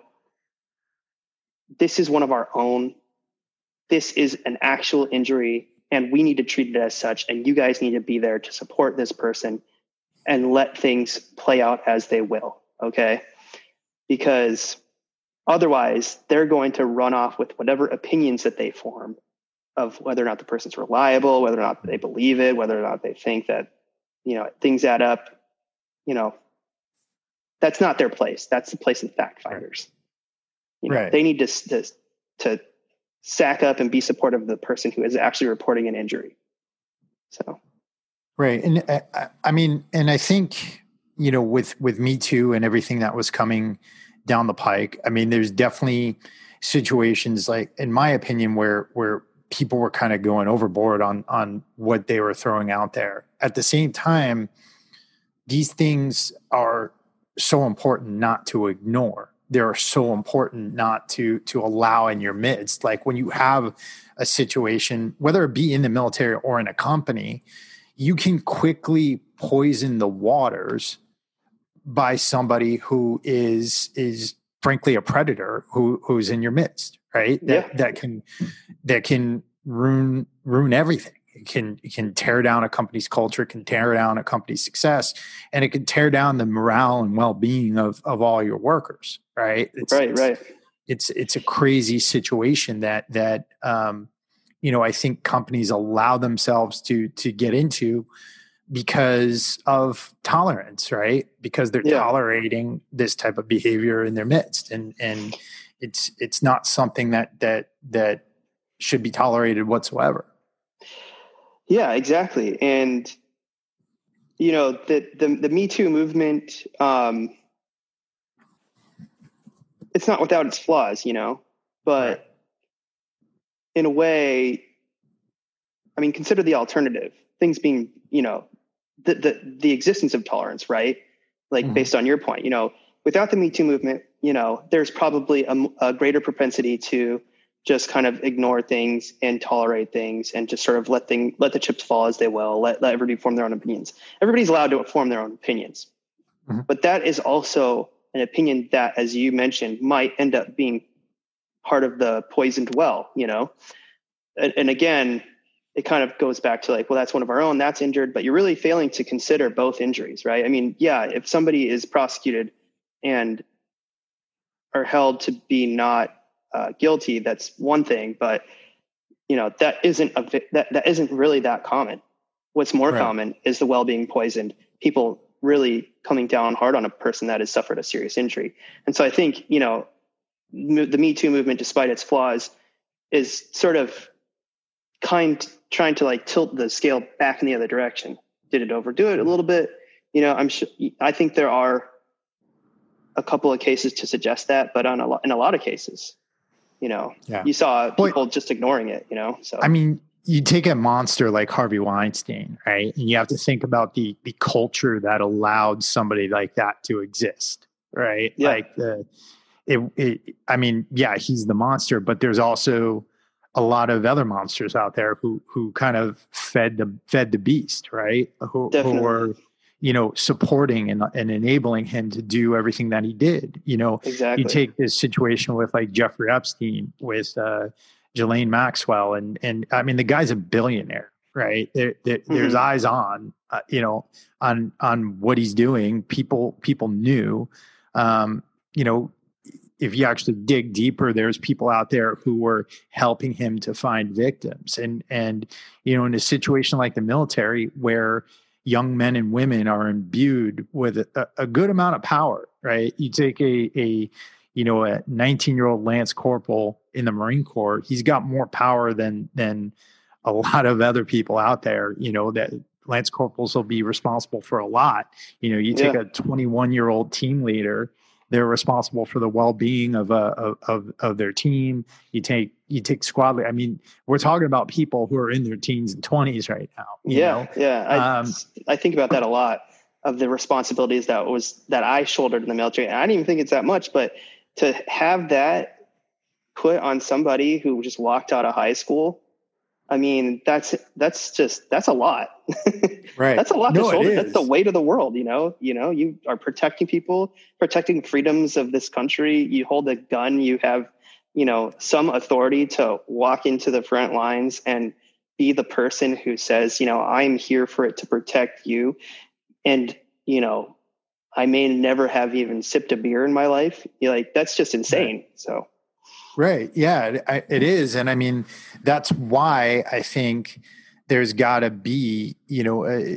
this is one of our own. This is an actual injury, and we need to treat it as such. And you guys need to be there to support this person and let things play out as they will. Okay. Because otherwise they're going to run off with whatever opinions that they form of whether or not the person's reliable, whether or not they believe it, whether or not they think that, things add up. That's not their place. That's the place of fact finders. They need to sack up and be supportive of the person who is actually reporting an injury. So. Right. And and I think, with Me Too and everything that was coming down the pike, there's definitely situations, in my opinion, where people were kind of going overboard on what they were throwing out there. At the same time, these things are so important not to ignore. They're so important not to allow in your midst. Like when you have a situation, whether it be in the military or in a company, you can quickly poison the waters by somebody who is frankly a predator who's in your midst, right? That can ruin everything. It can tear down a company's culture, it can tear down a company's success, and it can tear down the morale and well-being of all your workers, right? It's a crazy situation that I think companies allow themselves to get into because of tolerance, right? Because they're tolerating this type of behavior in their midst, and it's not something that should be tolerated whatsoever. Yeah, exactly. And, the Me Too movement, it's not without its flaws, but in a way, mean, consider the alternative, things being, the existence of tolerance, right? Like based on your point, without the Me Too movement, there's probably a greater propensity to just kind of ignore things and tolerate things and just sort of let the chips fall as they will, let everybody form their own opinions. Everybody's allowed to form their own opinions. But that is also an opinion that, as you mentioned, might end up being part of the poisoned well, and again, it kind of goes back to like, well, that's one of our own, that's injured, but you're really failing to consider both injuries, right? I mean, yeah, if somebody is prosecuted and are held to be not guilty, that's one thing, but that isn't really that common. What's more common is the well being poisoned, people really coming down hard on a person that has suffered a serious injury. And so I think, the Me Too movement, despite its flaws, is sort of trying to like tilt the scale back in the other direction. Did it overdo it a little bit? I think there are a couple of cases to suggest that, but in a lot of cases, you saw people just ignoring it, so. I mean, you take a monster like Harvey Weinstein, right? And you have to think about the culture that allowed somebody like that to exist, right? Yeah. Like he's the monster, but there's also a lot of other monsters out there who kind of fed the beast, right? Who were, supporting and enabling him to do everything that he did. Exactly. You take this situation with like Jeffrey Epstein, with Ghislaine Maxwell, and I mean, the guy's a billionaire, right? There's eyes on, on what he's doing. People knew, if you actually dig deeper, there's people out there who were helping him to find victims. And in a situation like the military, where young men and women are imbued with a good amount of power, right? You take a 19-year-old Lance Corporal in the Marine Corps, he's got more power than a lot of other people out there, that Lance Corporals will be responsible for a lot. You take a 21-year-old team leader, they're responsible for the well-being of their team. You take squad. I mean, we're talking about people who are in their teens and 20s right now. Yeah. I think about that a lot, of the responsibilities that I shouldered in the military. And I didn't even think it's that much, but to have that put on somebody who just walked out of high school, I mean, that's a lot. Right. That's a lot to shoulder. That's the weight of the world. You are protecting people, protecting freedoms of this country. You hold a gun, you have, some authority to walk into the front lines and be the person who says, I'm here for it to protect you. And, I may never have even sipped a beer in my life. That's just insane. Right. So. Right. Yeah, it is. And I mean, that's why I think there's got to be, you've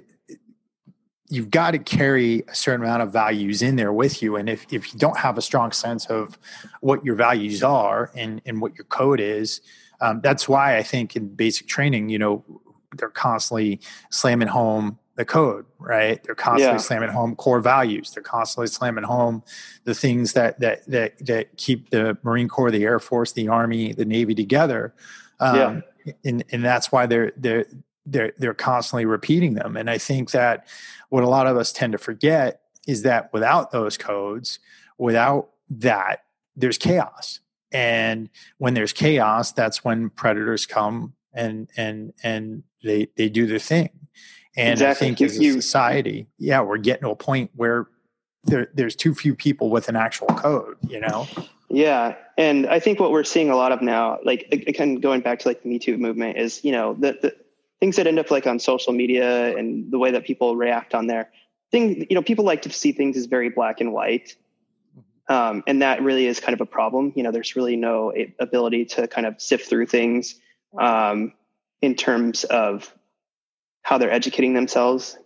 got to carry a certain amount of values in there with you. And if you don't have a strong sense of what your values are and what your code is, that's why I think in basic training, they're constantly slamming home the code, right? They're constantly slamming home core values. They're constantly slamming home the things that keep the Marine Corps, the Air Force, the Army, the Navy together. And that's why they're constantly repeating them. And I think that what a lot of us tend to forget is that without those codes, without that, there's chaos. And when there's chaos, that's when predators come and they do their thing. And exactly. I think as a society, we're getting to a point where there's too few people with an actual code, Yeah. And I think what we're seeing a lot of now, like, again, going back to like the Me Too movement, is, the things that end up like on social media and the way that people react on there. People like to see things as very black and white. And that really is kind of a problem. There's really no ability to kind of sift through things in terms of how they're educating themselves,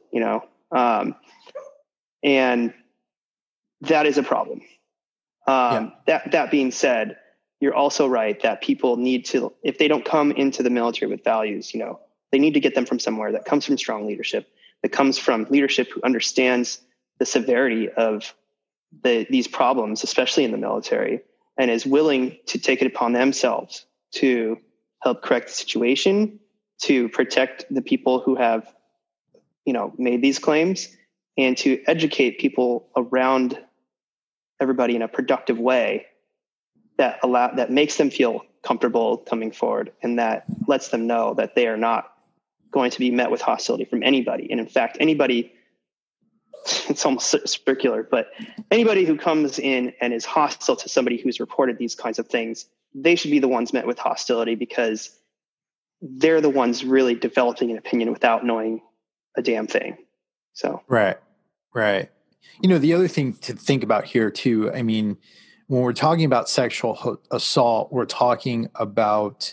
and that is a problem. That being said, you're also right that people need to, if they don't come into the military with values, they need to get them from somewhere that comes from strong leadership, that comes from leadership who understands the severity of these problems, especially in the military, and is willing to take it upon themselves to help correct the situation, to protect the people who have, made these claims, and to educate people around everybody in a productive way that makes them feel comfortable coming forward, and that lets them know that they are not going to be met with hostility from anybody. And in fact, anybody, it's almost circular, but anybody who comes in and is hostile to somebody who's reported these kinds of things, they should be the ones met with hostility, because they're the ones really developing an opinion without knowing a damn thing. So, right. The other thing to think about here too, I mean, when we're talking about sexual assault, we're talking about,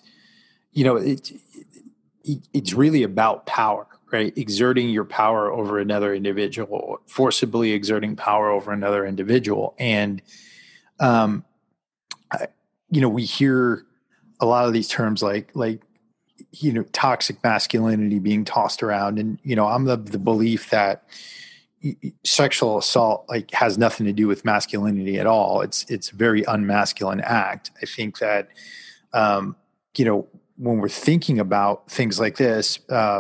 it's really about power, right? Exerting your power over another individual, forcibly exerting power over another individual. And, we hear a lot of these terms like, toxic masculinity being tossed around. And, I'm of the belief that sexual assault has nothing to do with masculinity at all. It's a very unmasculine act. I think that, when we're thinking about things like this,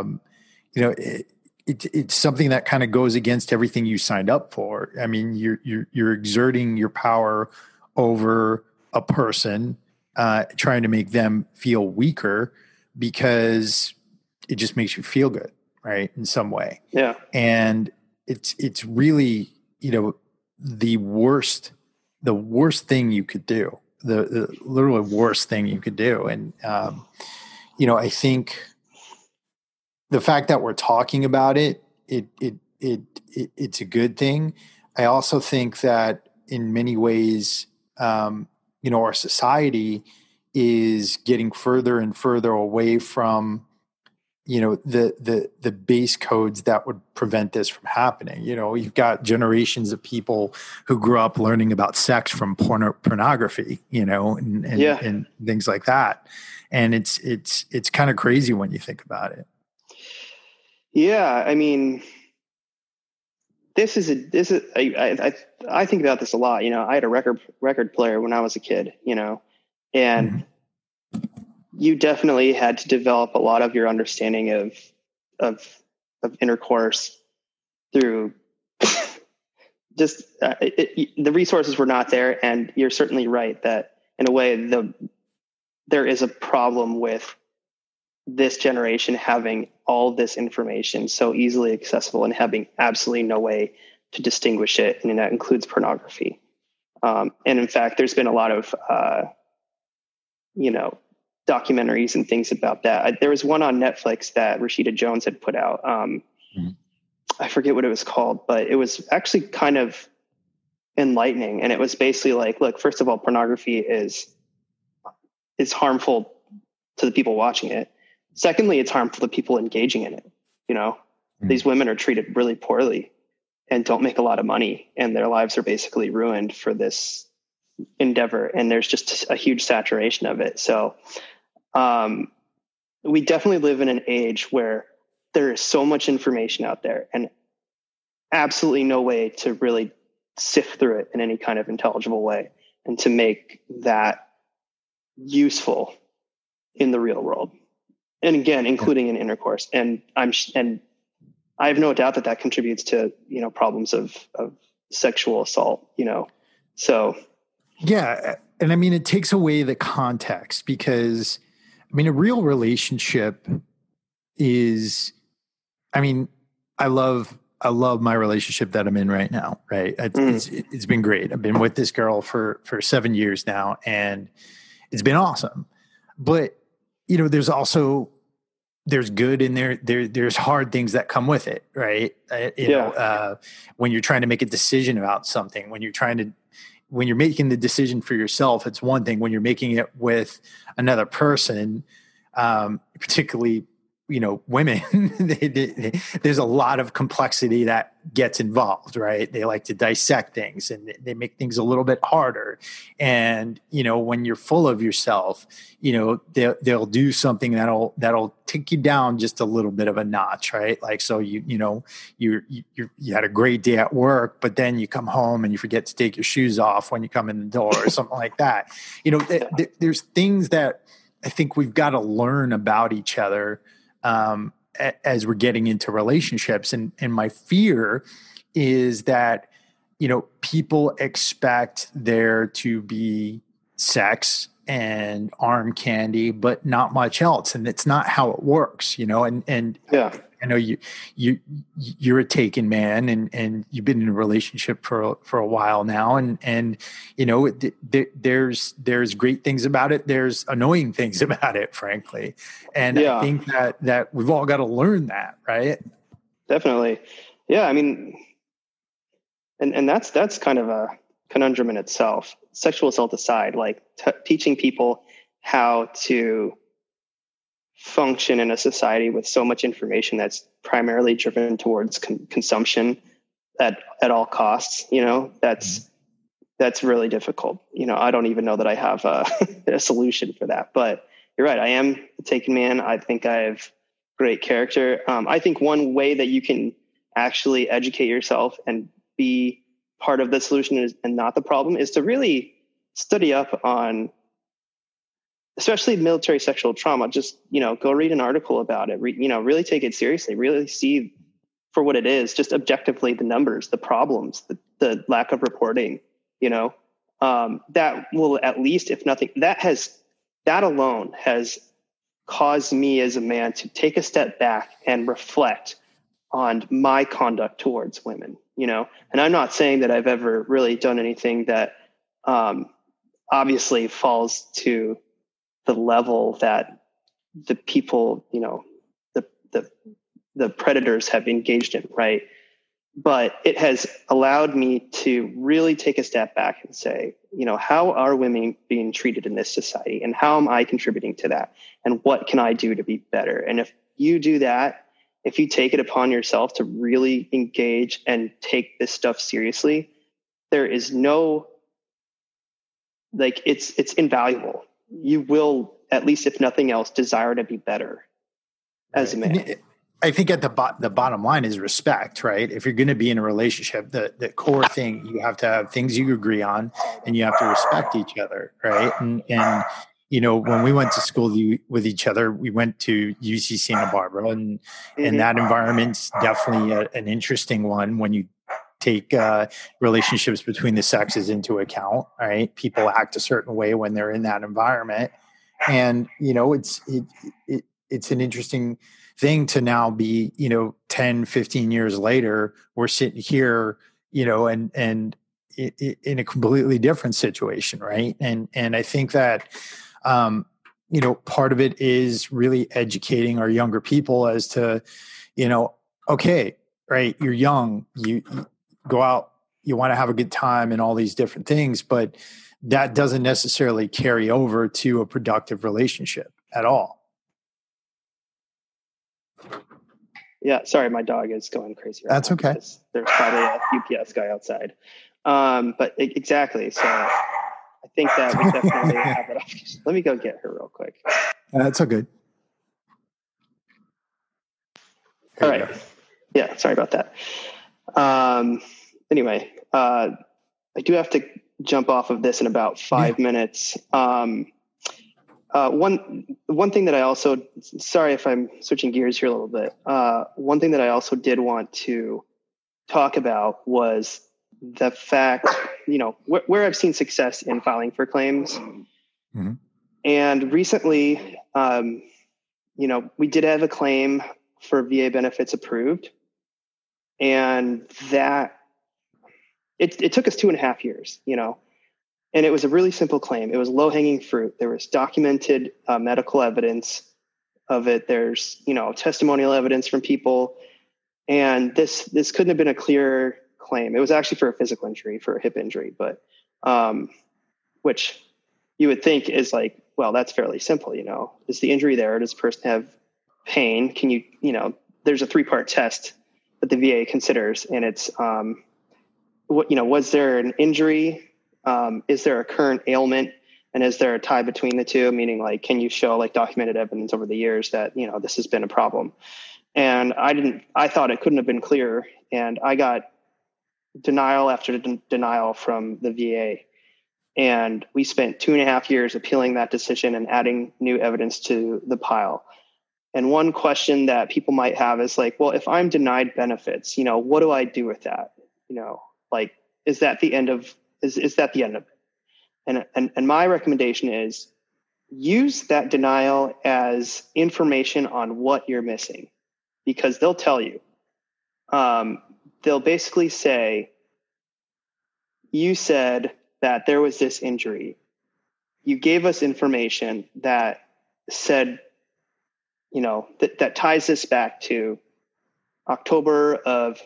it's something that kind of goes against everything you signed up for. I mean, you're exerting your power over a person, trying to make them feel weaker because it just makes you feel good, right? In some way. Yeah. And it's really, the worst thing you could do, the literally worst thing you could do. And, I think the fact that we're talking about it's a good thing. I also think that in many ways, our society is getting further and further away from, the base codes that would prevent this from happening. You've got generations of people who grew up learning about sex from pornography, and things like that. And it's kind of crazy when you think about it. Yeah. I mean, I think about this a lot. I had a record player when I was a kid, and you definitely had to develop a lot of your understanding of intercourse through just the resources were not there. And you're certainly right that in a way there is a problem with this generation having all this information so easily accessible and having absolutely no way to distinguish it. And that includes pornography. And in fact, there's been a lot of, documentaries and things about that. There was one on Netflix that Rashida Jones had put out. I forget what it was called, but it was actually kind of enlightening. And it was basically like, look, first of all, pornography is harmful to the people watching it. Secondly, it's harmful to people engaging in it. These women are treated really poorly and don't make a lot of money, and their lives are basically ruined for this endeavor. And there's just a huge saturation of it. So, we definitely live in an age where there is so much information out there and absolutely no way to really sift through it in any kind of intelligible way and to make that useful in the real world. And again, including in intercourse. And I have no doubt that contributes to, problems of sexual assault, so. Yeah. And I mean, it takes away the context because, a real relationship is, I love my relationship that I'm in right now. Right. It's been great. I've been with this girl for 7 years now, and it's been awesome. But, there's good in there. There's hard things that come with it. Right. When you're trying to make a decision about something, when you're making the decision for yourself, it's one thing. When you're making it with another person, particularly, women, there's a lot of complexity that gets involved, right? They like to dissect things and they make things a little bit harder. And, when you're full of yourself, they'll do something that'll take you down just a little bit of a notch, right? Like, so you had a great day at work, but then you come home and you forget to take your shoes off when you come in the door or something like that. There's things that I think we've got to learn about each other, as we're getting into relationships. And my fear is that, people expect there to be sex and arm candy, but not much else. And it's not how it works, and yeah. I know you're a taken man, and you've been in a relationship for a while now, and there's great things about it. There's annoying things about it, frankly, and Yeah. I think that we've all got to learn that, right? Definitely, yeah. I mean, and that's kind of a conundrum in itself. Sexual assault aside, like teaching people how to function in a society with so much information that's primarily driven towards consumption at all costs, that's really difficult. I don't even know that I have a solution for that, but you're right. I am a taken man. I think I have great character. I think one way that you can actually educate yourself and be part of the solution and not the problem is to really study up on especially military sexual trauma. Just, go read an article about it, really take it seriously, really see for what it is, just objectively the numbers, the problems, the lack of reporting, that will at least, if nothing, that alone has caused me as a man to take a step back and reflect on my conduct towards women, and I'm not saying that I've ever really done anything that obviously falls to the level that the people, the predators have engaged in, right? But it has allowed me to really take a step back and say, how are women being treated in this society, and how am I contributing to that? And what can I do to be better? And if you do that, if you take it upon yourself to really engage and take this stuff seriously, there is no, it's invaluable. You will, at least if nothing else, desire to be better as a man. I think at the bottom line is respect, right? If you're going to be in a relationship, the core thing, you have to have things you agree on, and you have to respect each other, right? And when we went to school with each other, we went to UC Santa Barbara, and that environment's definitely an interesting one when you take relationships between the sexes into account, right? People act a certain way when they're in that environment. And, it's an interesting thing to now be, 10, 15 years later, we're sitting here, and in a completely different situation. Right. And I think that, part of it is really educating our younger people as to, okay, right, you're young, you go out, you want to have a good time and all these different things, but that doesn't necessarily carry over to a productive relationship at all. Yeah, sorry, my dog is going crazy right That's now. Okay. There's probably a UPS guy outside. But exactly. So I think that we definitely have it off. Let me go get her real quick. That's all good. All right. Yeah, sorry about that. Anyway, I do have to jump off of this in about 5 minutes. One thing that I also, sorry if I'm switching gears here a little bit. One thing that I also did want to talk about was the fact, where I've seen success in filing for claims. Mm-hmm. And recently, we did have a claim for VA benefits approved, and that it took us 2.5 years, and it was a really simple claim. It was low hanging fruit. There was documented medical evidence of it. There's, testimonial evidence from people, and this couldn't have been a clearer claim. It was actually for a physical injury, for a hip injury, but which you would think is like, well, that's fairly simple. Is the injury there? Does the person have pain? Can you, there's a 3-part test that the VA considers, and it's, was there an injury? Is there a current ailment? And is there a tie between the two? Meaning, like, can you show documented evidence over the years that, this has been a problem? And I thought it couldn't have been clearer. And I got denial after denial from the VA. And we spent 2.5 years appealing that decision and adding new evidence to the pile. And one question that people might have is like, well, if I'm denied benefits, what do I do with that? Like, is that the end of it? And my recommendation is use that denial as information on what you're missing, because they'll tell you. They'll basically say, you said that there was this injury. You gave us information that said, that ties this back to October of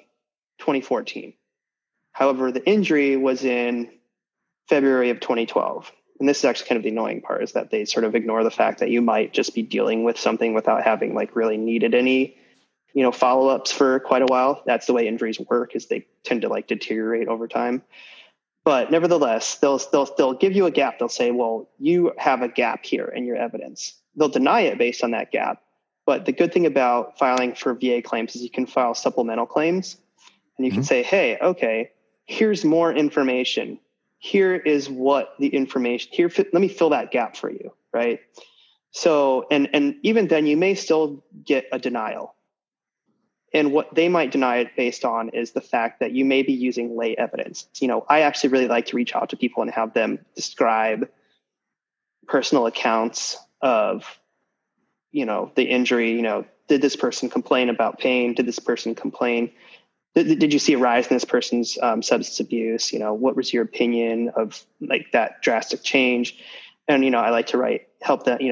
2014. However, the injury was in February of 2012. And this is actually kind of the annoying part, is that they sort of ignore the fact that you might just be dealing with something without having like really needed any, follow-ups for quite a while. That's the way injuries work, is they tend to like deteriorate over time. But nevertheless, they'll give you a gap. They'll say, well, you have a gap here in your evidence. They'll deny it based on that gap. But the good thing about filing for VA claims is you can file supplemental claims, and you can say, hey, okay, here's more information. Here is what the information here. Let me fill that gap for you. Right. So, and even then you may still get a denial. And what they might deny it based on is the fact that you may be using lay evidence. I actually really like to reach out to people and have them describe personal accounts of, the injury. Did this person complain about pain? Did this person complain? Did you see a rise in this person's substance abuse? What was your opinion of like that drastic change? And, I like to help that,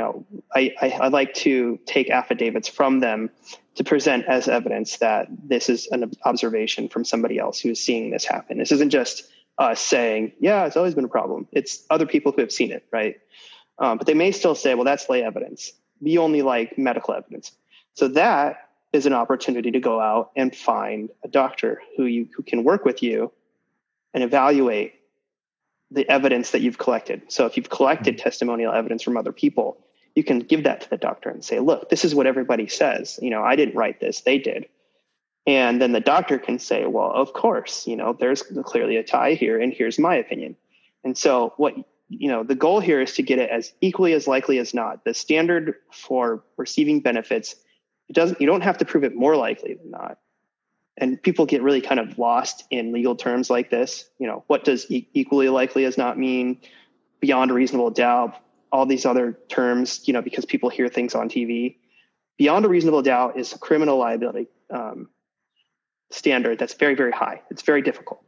I like to take affidavits from them to present as evidence that this is an observation from somebody else who is seeing this happen. This isn't just us saying, yeah, it's always been a problem. It's other people who have seen it, right? But they may still say, well, that's lay evidence. We only like medical evidence. So that is an opportunity to go out and find a doctor who can work with you and evaluate the evidence that you've collected. So if you've collected testimonial evidence from other people, you can give that to the doctor and say, look, this is what everybody says. I didn't write this, they did. And then the doctor can say, well, of course, there's clearly a tie here, and here's my opinion. And so the goal here is to get it as equally as likely as not. The standard for receiving benefits, you don't have to prove it more likely than not. And people get really kind of lost in legal terms like this. What does equally likely as not mean? Beyond a reasonable doubt, all these other terms, because people hear things on TV. Beyond a reasonable doubt is a criminal liability standard that's very, very high. It's very difficult.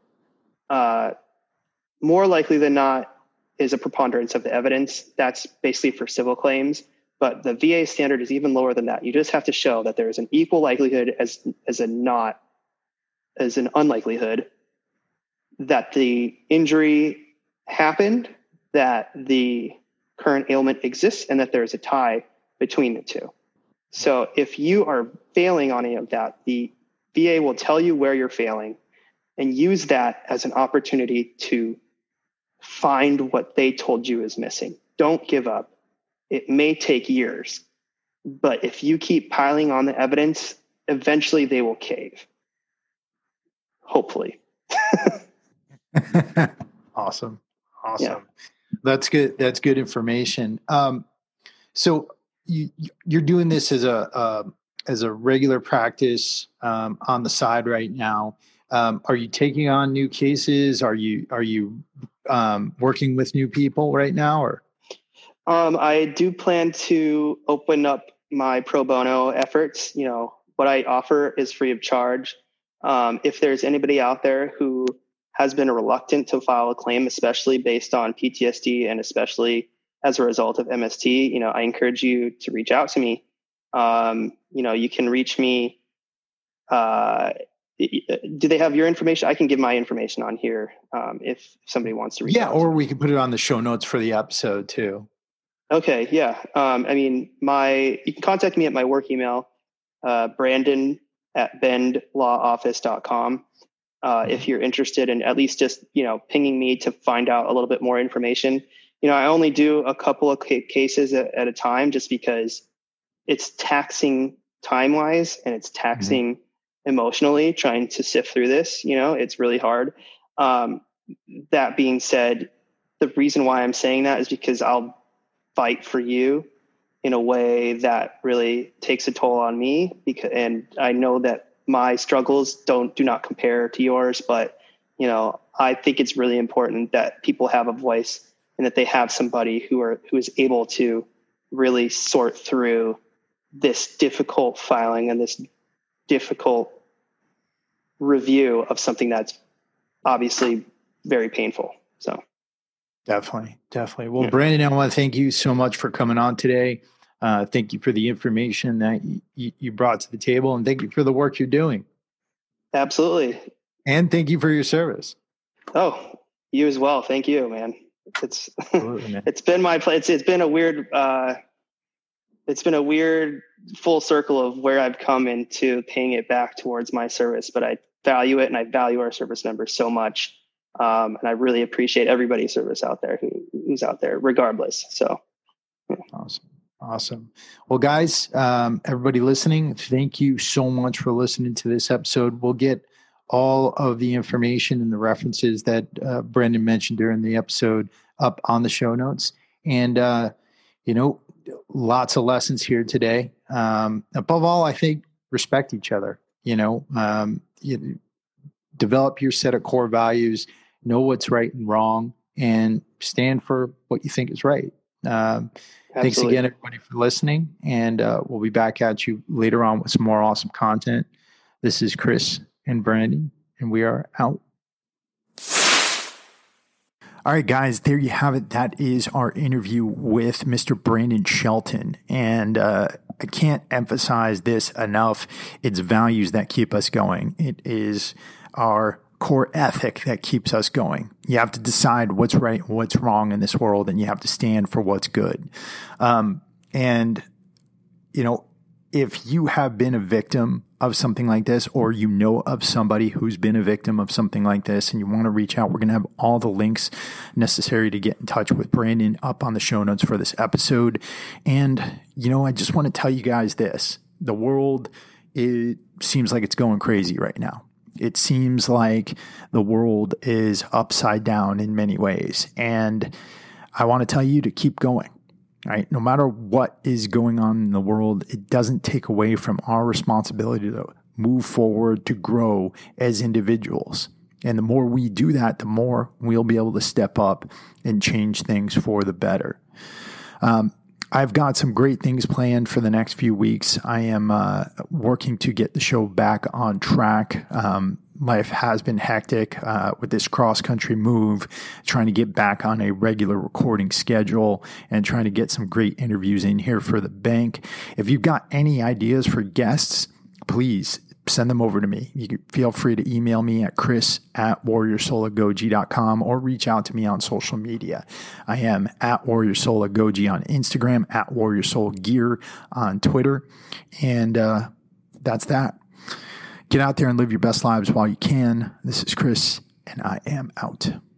More likely than not is a preponderance of the evidence. That's basically for civil claims. But the VA standard is even lower than that. You just have to show that there is an equal likelihood as an unlikelihood that the injury happened, that the current ailment exists, and that there is a tie between the two. So if you are failing on any of that, the VA will tell you where you're failing and use that as an opportunity to find what they told you is missing. Don't give up. It may take years, but if you keep piling on the evidence, eventually they will cave. Hopefully. Awesome. Yeah. That's good. That's good information. So you're doing this as a regular practice on the side right now. Are you taking on new cases? Are you working with new people right now, or? I do plan to open up my pro bono efforts. What I offer is free of charge. If there's anybody out there who has been reluctant to file a claim, especially based on PTSD and especially as a result of MST, I encourage you to reach out to me. You can reach me. Do they have your information? I can give my information on here if somebody wants to reach out. Yeah, or we can put it on the show notes for the episode too. Okay, yeah. You can contact me at my work email, brandon@bendlawoffice.com. If you're interested in at least just, pinging me to find out a little bit more information. I only do a couple of cases at a time just because it's taxing time-wise and it's taxing emotionally trying to sift through this. It's really hard. That being said, the reason why I'm saying that is because I'll fight for you in a way that really takes a toll on me, and I know that my struggles do not compare to yours, but I think it's really important that people have a voice and that they have somebody who is able to really sort through this difficult filing and this difficult review of something that's obviously very painful. So definitely. Well, Brandon, I want to thank you so much for coming on today. Thank you for the information that you brought to the table, and thank you for the work you're doing. Absolutely. And thank you for your service. Oh, you as well. Thank you, man. It's man. It's been my place. It's been a weird full circle of where I've come into paying it back towards my service, but I value it, and I value our service members so much. And I really appreciate everybody's service out there who's out there regardless. So Awesome. Well, guys, everybody listening, thank you so much for listening to this episode. We'll get all of the information and the references that Brandon mentioned during the episode up on the show notes. And, lots of lessons here today. Above all, I think respect each other, develop your set of core values, know what's right and wrong, and stand for what you think is right. Thanks again, everybody, for listening. And we'll be back at you later on with some more awesome content. This is Chris and Brandon, and we are out. All right, guys, there you have it. That is our interview with Mr. Brandon Shelton. And I can't emphasize this enough. It's values that keep us going. It is our core ethic that keeps us going. You have to decide what's right and what's wrong in this world, and you have to stand for what's good. If you have been a victim of something like this, or you know of somebody who's been a victim of something like this, and you want to reach out, we're going to have all the links necessary to get in touch with Brandon up on the show notes for this episode. And, I just want to tell you guys this. The world, it seems like it's going crazy right now. It seems like the world is upside down in many ways. And I want to tell you to keep going. Right? No matter what is going on in the world, it doesn't take away from our responsibility to move forward, to grow as individuals. And the more we do that, the more we'll be able to step up and change things for the better. I've got some great things planned for the next few weeks. I am working to get the show back on track. Life has been hectic with this cross-country move, trying to get back on a regular recording schedule and trying to get some great interviews in here for the bank. If you've got any ideas for guests, please send them over to me. You can feel free to email me at chris@warriorsoulagoji.com or reach out to me on social media. I am at warriorsoulagoji on Instagram, at warriorsoulgear on Twitter. And that's that. Get out there and live your best lives while you can. This is Chris, and I am out.